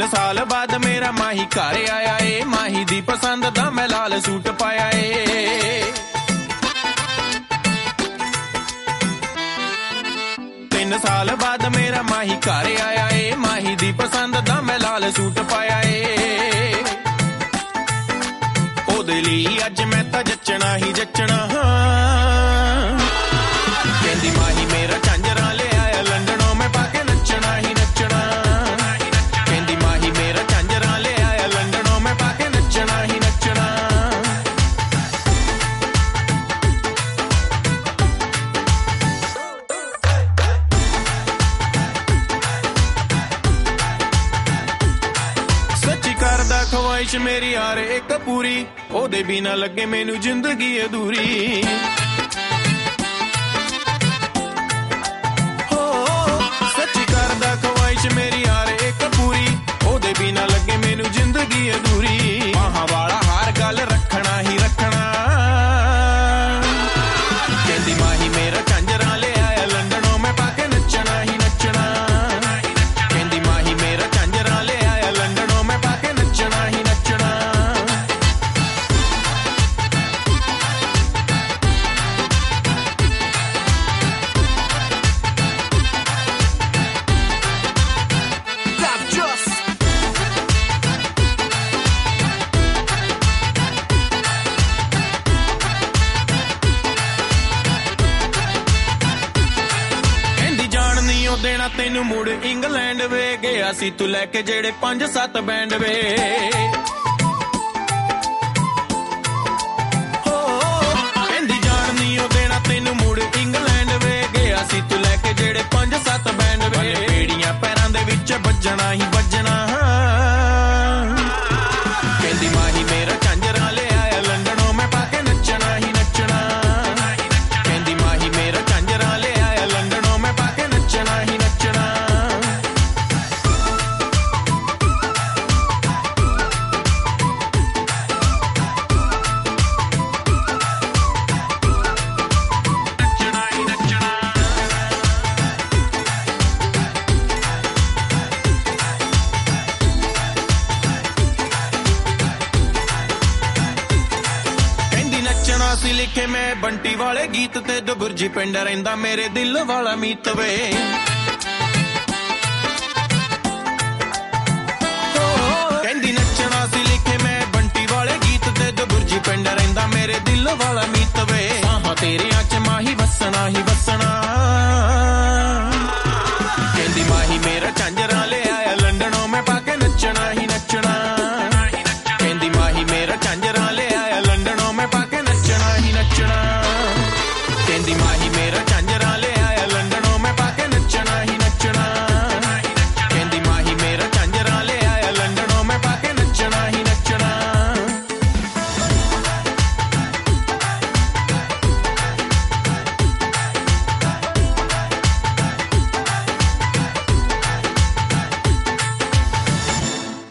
3 ਸਾਲ ਬਾਅਦ ਮੇਰਾ ਮਾਹੀ ਘਰ ਆਇਆ ਏ, ਮਾਹੀ ਦੀ ਪਸੰਦ ਦਾ ਮੈਂ ਲਾਲ ਸੂਟ ਪਾਇਆ ਏ। 3 ਸਾਲ ਬਾਅਦ ਮੇਰਾ ਮਾਹੀ ਘਰ ਆਇਆ ਏ, ਮਾਹੀ ਦੀ ਪਸੰਦ ਦਾ ਮੈਂ ਲਾਲ ਸੂਟ ਪਾਇਆ ਏ। ਉਹਦੇ ਲਈ ਅੱਜ ਮੈਂ ਤਾਂ ਜੱਚਣਾ ਹੀ ਜੱਚਣਾ ਹਾਂ। ਕਹਿੰਦੀ ਮਾਹੀ ਮੇਰਾ ਝਾਂਜਰਾਂ ਲੈ ਆਇਆ ਲੰਡਨੋਂ, ਮੈਂ ਪਾ ਕੇ ਨੱਚਣਾ ਹੀ ਨੱਚਣਾ। ਕਹਿੰਦੀ ਮਾਹੀ ਮੇਰਾ ਝਾਂਜਰਾਂ ਲੈ ਆਇਆ ਲੰਡਨੋਂ, ਮੈਂ ਪਾ ਕੇ ਨੱਚਣਾ ਹੀ ਨੱਚਣਾ। ਸੱਚੀ ਕਰਦਾ ਖਵਾਇਸ਼ ਮੇਰੀ ਯਾਰ ਇੱਕ ਪੂਰੀ, ਉਹਦੇ ਬਿਨਾ ਲੱਗੇ ਮੈਨੂੰ ਜ਼ਿੰਦਗੀ ਅਧੂਰੀ। ਸੱਚੀ ਕਰਦਾ ਖਵਾਇਸ਼ ਮੇਰੀ ਯਾਰ ਇੱਕ ਪੂਰੀ, ਉਹਦੇ ਬਿਨਾ ਲੱਗੇ ਮੈਨੂੰ ਜ਼ਿੰਦਗੀ ਅਧੂਰੀ। ਬਾਹਾਂ ਵਾਲਾ ਹਾਰ ਗੱਲ ਰੱਖਣਾ ਹੀ ਰੱਖਣਾ। ਕਹਿੰਦੀ ਮਾਹੀ ਮੇਰਾ ਝਾਂਜਰਾਂ ਲੈ ਆਇਆ ਲੰਡਨੋਂ, ਮੈਂ ਪਾ ਕੇ ਨੱਚਣਾ ਹੀ ਨੱਚਣਾ। ਕਹਿੰਦੀ ਮਾਹੀ ਮੇਰਾ ਝਾਂਜਰਾਂ ਲੈ ਆਇਆ ਲੰਡਨੋਂ, ਮੈਂ ਪਾ ਕੇ ਨੱਚਣਾ ਹੀ ਨੱਚਣਾ। ਦੇਣਾ ਤੈਨੂੰ ਮੁੜ ਇੰਗਲੈਂਡ ਵੇ, ਗਿਆ ਸੀ ਤੂੰ ਲੈ ਕੇ ਜਿਹੜੇ 5-7 ਬੈਂਡ ਵੇ। ਕਹਿੰਦੀ ਜਾਣ ਨੀ ਉਹ ਦੇਣਾ ਤੈਨੂੰ ਮੁੜ ਇੰਗਲੈਂਡ ਵੇ, ਗਿਆ ਸੀ ਤੂੰ ਲੈ ਕੇ ਜਿਹੜੇ 5-7 ਬੈਂਡ ਵੇ। ਬੇੜੀਆਂ ਪੈਰਾਂ ਦੇ ਵਿੱਚ ਵੱਜਣਾ ਹੀ ਵੱਜਣਾ। ਕਹਿੰਦੀ ਮਾਹੀ ਮੇਰਾ ਝਾਂਜਰਾਂ ਲੈ ਆਇਆ ਲੰਡਨੋਂ, ਮੈਂ ਪਾ ਕੇ ਨੱਚਣਾ ਹੀ ਨੱਚਣਾ। ਕਹਿੰਦੀ ਮਾਹੀ ਮੇਰਾ ਝਾਂਜਰਾਂ ਲੈ ਆਇਆ ਲੰਡਨੋਂ, ਮੈਂ ਪਾ ਕੇ ਨੱਚਣਾ ਹੀ ਨੱਚਣਾ। ਕਹਿੰਦੀ ਨੱਚਣਾ ਸੀ ਲਿਖੇ ਮੈਂ ਬੰਟੀ ਵਾਲੇ ਗੀਤ ਤੇ, ਦੁਬੁਰਜੀ ਪਿੰਡ ਰਹਿੰਦਾ ਮੇਰੇ ਦਿਲ ਵਾਲਾ ਮੀਤ ਵੇ।